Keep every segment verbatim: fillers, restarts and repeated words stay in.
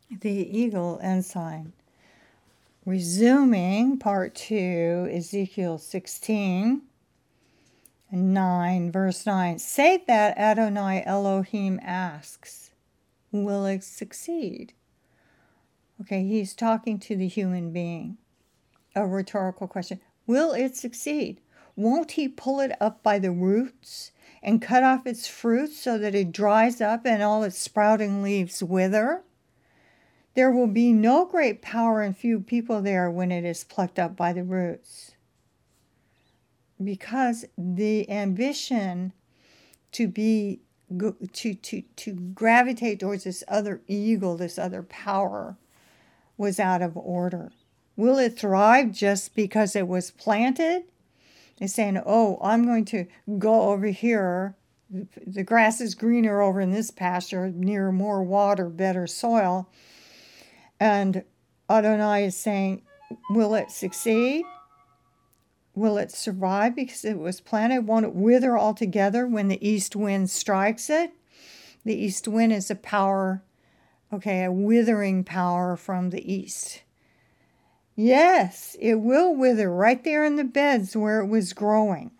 the eagle ensign. Resuming part two, Ezekiel sixteen, nine, verse nine. Say that Adonai Elohim asks, will it succeed? Okay, he's talking to the human being. A rhetorical question. Will it succeed? Won't he pull it up by the roots and cut off its fruits so that it dries up and all its sprouting leaves wither? There will be no great power and few people there when it is plucked up by the roots. Because the ambition to be to to to gravitate towards this other eagle, this other power, was out of order. Will it thrive just because it was planted? It's saying, oh, I'm going to go over here. The grass is greener over in this pasture, near more water, better soil. And Adonai is saying, will it succeed? Will it survive because it was planted? Won't it wither altogether when the east wind strikes it? The east wind is a power, okay, a withering power from the east. Yes, it will wither right there in the beds where it was growing.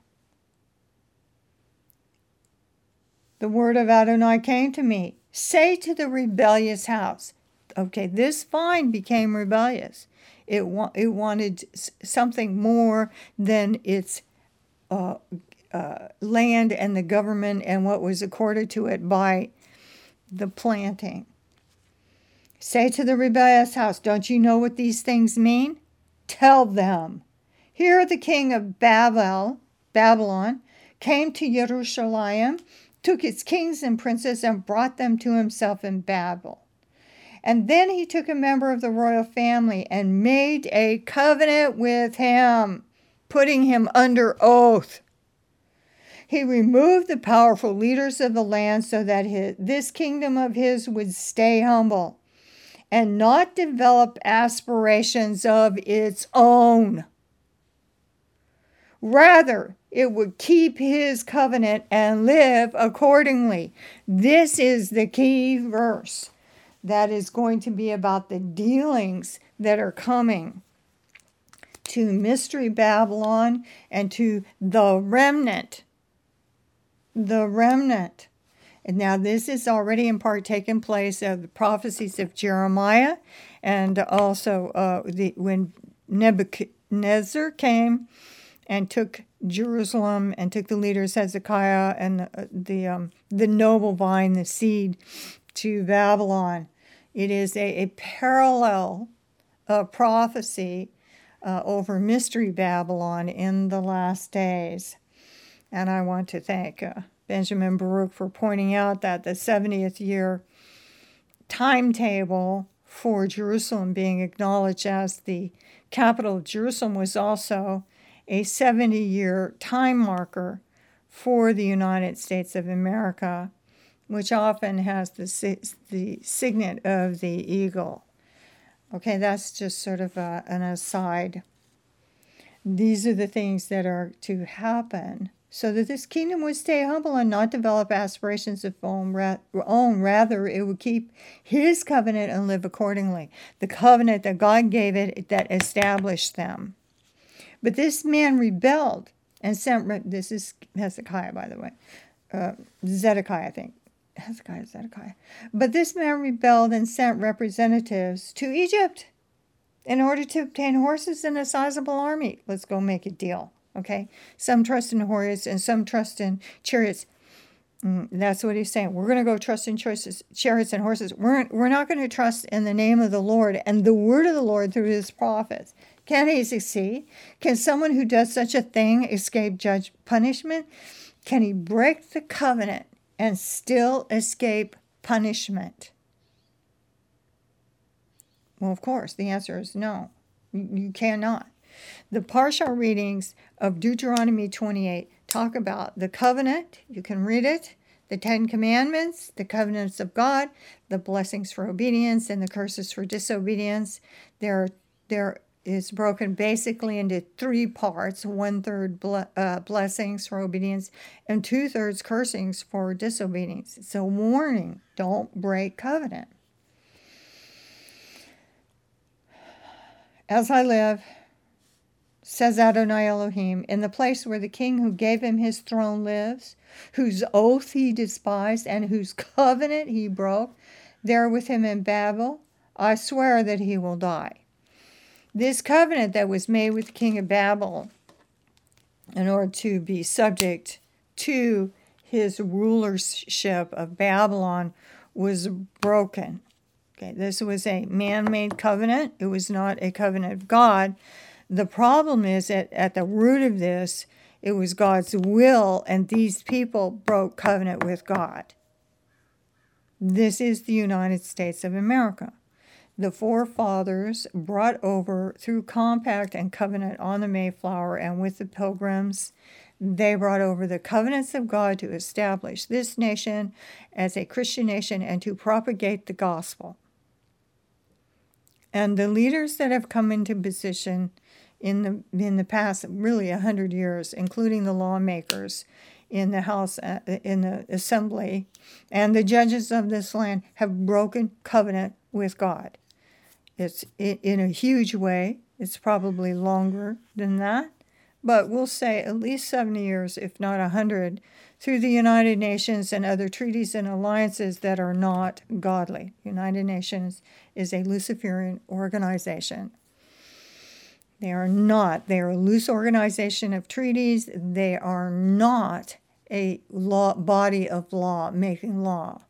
The word of Adonai came to me. Say to the rebellious house. Okay, this vine became rebellious. It, wa- it wanted something more than its uh, uh, land and the government and what was accorded to it by the planting. Say to the rebellious house, don't you know what these things mean? Tell them. Here the king of Babel, Babylon came to Jerusalem, took its kings and princes and brought them to himself in Babel. And then he took a member of the royal family and made a covenant with him, putting him under oath. He removed the powerful leaders of the land so that his, this kingdom of his would stay humble and not develop aspirations of its own. Rather, it would keep his covenant and live accordingly. This is the key verse that is going to be about the dealings that are coming to Mystery Babylon and to the remnant. The remnant. And now this is already in part taken place of the prophecies of Jeremiah, and also uh, the, when Nebuchadnezzar came and took Jerusalem and took the leaders Hezekiah and the the, um, the noble vine, the seed, to Babylon. It is a, a parallel uh, prophecy uh, over Mystery Babylon in the last days. And I want to thank uh, Benjamin Baruch for pointing out that the seventieth year timetable for Jerusalem being acknowledged as the capital of Jerusalem was also a seventy-year time marker for the United States of America, which often has the, the signet of the eagle. Okay, that's just sort of a, an aside. These are the things that are to happen so that this kingdom would stay humble and not develop aspirations of own. Rather, it would keep his covenant and live accordingly. The covenant that God gave it that established them. But this man rebelled and sent, this is Hezekiah, by the way, uh, Zedekiah, I think. Hezekiah, Zedekiah. But this man rebelled and sent representatives to Egypt in order to obtain horses and a sizable army. Let's go make a deal, okay? Some trust in horses and some trust in chariots. Mm, that's what he's saying. We're going to go trust in choices, chariots and horses. We're, we're not going to trust in the name of the Lord and the word of the Lord through his prophets. Can he succeed? Can someone who does such a thing escape judge punishment? Can he break the covenant and still escape punishment? Well, of course, the answer is no. You cannot. The partial readings of Deuteronomy twenty-eight talk about the covenant. You can read it. The Ten Commandments, the covenants of God, the blessings for obedience, and the curses for disobedience. There, there is broken basically into three parts. One-third ble- uh, blessings for obedience and two-thirds cursings for disobedience. It's a warning. Don't break covenant. As I live, says Adonai Elohim, in the place where the king who gave him his throne lives, whose oath he despised and whose covenant he broke, there with him in Babel, I swear that he will die. This covenant that was made with the king of Babel in order to be subject to his rulership of Babylon was broken. Okay, this was a man-made covenant. It was not a covenant of God. The problem is that at the root of this, it was God's will, and these people broke covenant with God. This is the United States of America. The forefathers brought over through compact and covenant on the Mayflower and with the Pilgrims, they brought over the covenants of God to establish this nation as a Christian nation and to propagate the gospel. And the leaders that have come into position in the in the past, really a hundred years, including the lawmakers in the House, uh, in the Assembly, and the judges of this land, have broken covenant with God. It's in a huge way. It's probably longer than that, but we'll say at least seventy years, if not a hundred, through the United Nations and other treaties and alliances that are not godly. United Nations is a Luciferian organization. They are not. They are a loose organization of treaties. They are not a law body of law making law.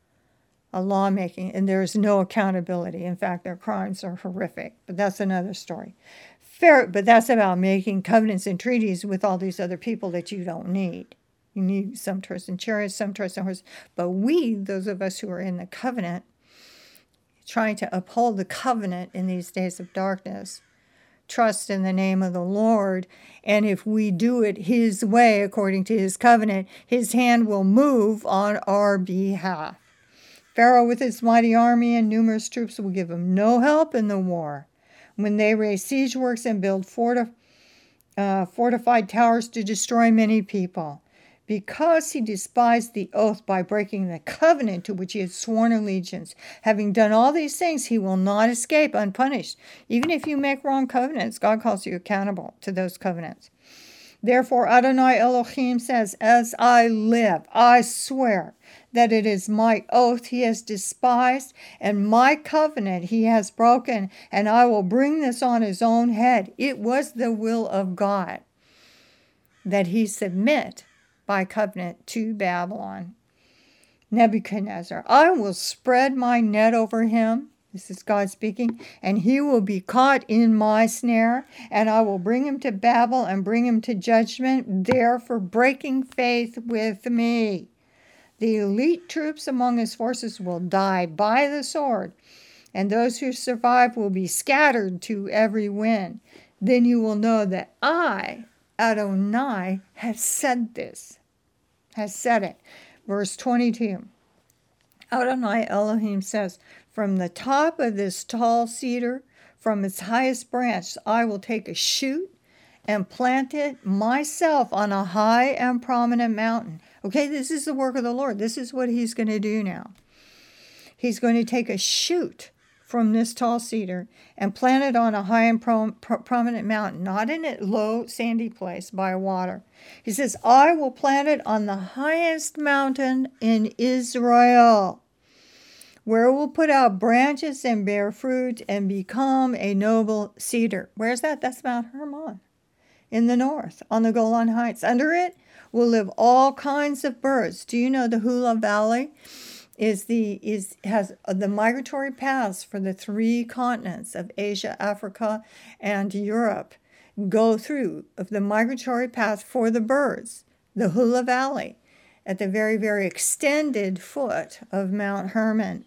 A lawmaking, and there is no accountability. In fact, their crimes are horrific, but that's another story. Fair, but that's about making covenants and treaties with all these other people that you don't need. You need some trust in chariots, some trust in horses. But we, those of us who are in the covenant, trying to uphold the covenant in these days of darkness, trust in the name of the Lord, and if we do it His way, according to His covenant, His hand will move on our behalf. Pharaoh with his mighty army and numerous troops will give him no help in the war. When they raise siege works and build fortif- uh, fortified towers to destroy many people. Because he despised the oath by breaking the covenant to which he had sworn allegiance. Having done all these things, he will not escape unpunished. Even if you make wrong covenants, God calls you accountable to those covenants. Therefore, Adonai Elohim says, as I live, I swear that it is my oath he has despised, and my covenant he has broken, and I will bring this on his own head. It was the will of God that he submit by covenant to Babylon. Nebuchadnezzar, I will spread my net over him. This is God speaking. And he will be caught in my snare, and I will bring him to Babel and bring him to judgment there for breaking faith with me. The elite troops among his forces will die by the sword, and those who survive will be scattered to every wind. Then you will know that I, Adonai, have said this, has said it. Verse twenty-two. Adonai Elohim says, from the top of this tall cedar, from its highest branch, I will take a shoot and plant it myself on a high and prominent mountain. Okay, this is the work of the Lord. This is what he's going to do now. He's going to take a shoot from this tall cedar and plant it on a high and pro- pro- prominent mountain, not in a low, sandy place by water. He says, I will plant it on the highest mountain in Israel, where it will put out branches and bear fruit and become a noble cedar. Where's that? That's Mount Hermon in the north, on the Golan Heights. Under it will live all kinds of birds. Do you know the Hula Valley is the is has the migratory paths for the three continents of Asia, Africa, and Europe go through of the migratory path for the birds, the Hula Valley, at the very, very extended foot of Mount Hermon.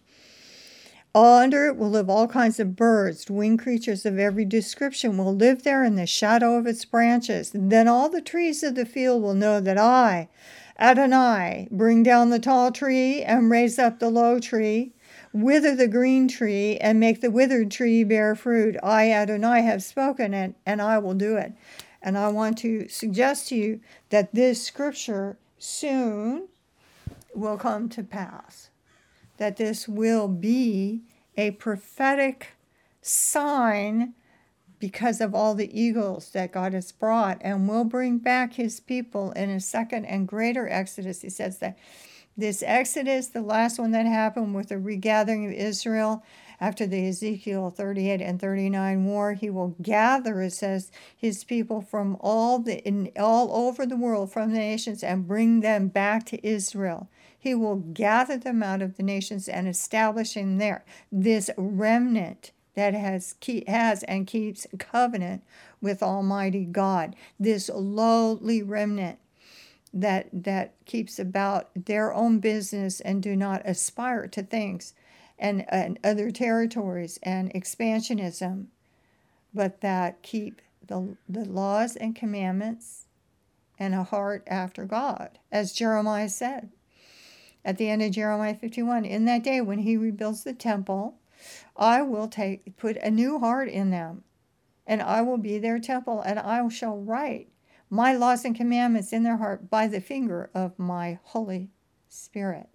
Under it will live all kinds of birds, winged creatures of every description will live there in the shadow of its branches. Then all the trees of the field will know that I, Adonai, bring down the tall tree and raise up the low tree, wither the green tree and make the withered tree bear fruit. I, Adonai, have spoken it, and I will do it. And I want to suggest to you that this scripture soon will come to pass, that this will be a prophetic sign because of all the eagles that God has brought, and will bring back his people in a second and greater exodus. He says that this exodus, the last one that happened with the regathering of Israel after the Ezekiel thirty-eight and thirty-nine war, he will gather, it says, his people from all the in all over the world, from the nations, and bring them back to Israel. He will gather them out of the nations and establish them there. This remnant that has keep, has and keeps covenant with Almighty God. This lowly remnant that that keeps about their own business and do not aspire to things and, and other territories and expansionism, but that keep the, the laws and commandments and a heart after God, as Jeremiah said at the end of Jeremiah fifty-one. In that day when he rebuilds the temple, I will take put a new heart in them, and I will be their temple, and I shall write my laws and commandments in their heart by the finger of my Holy Spirit.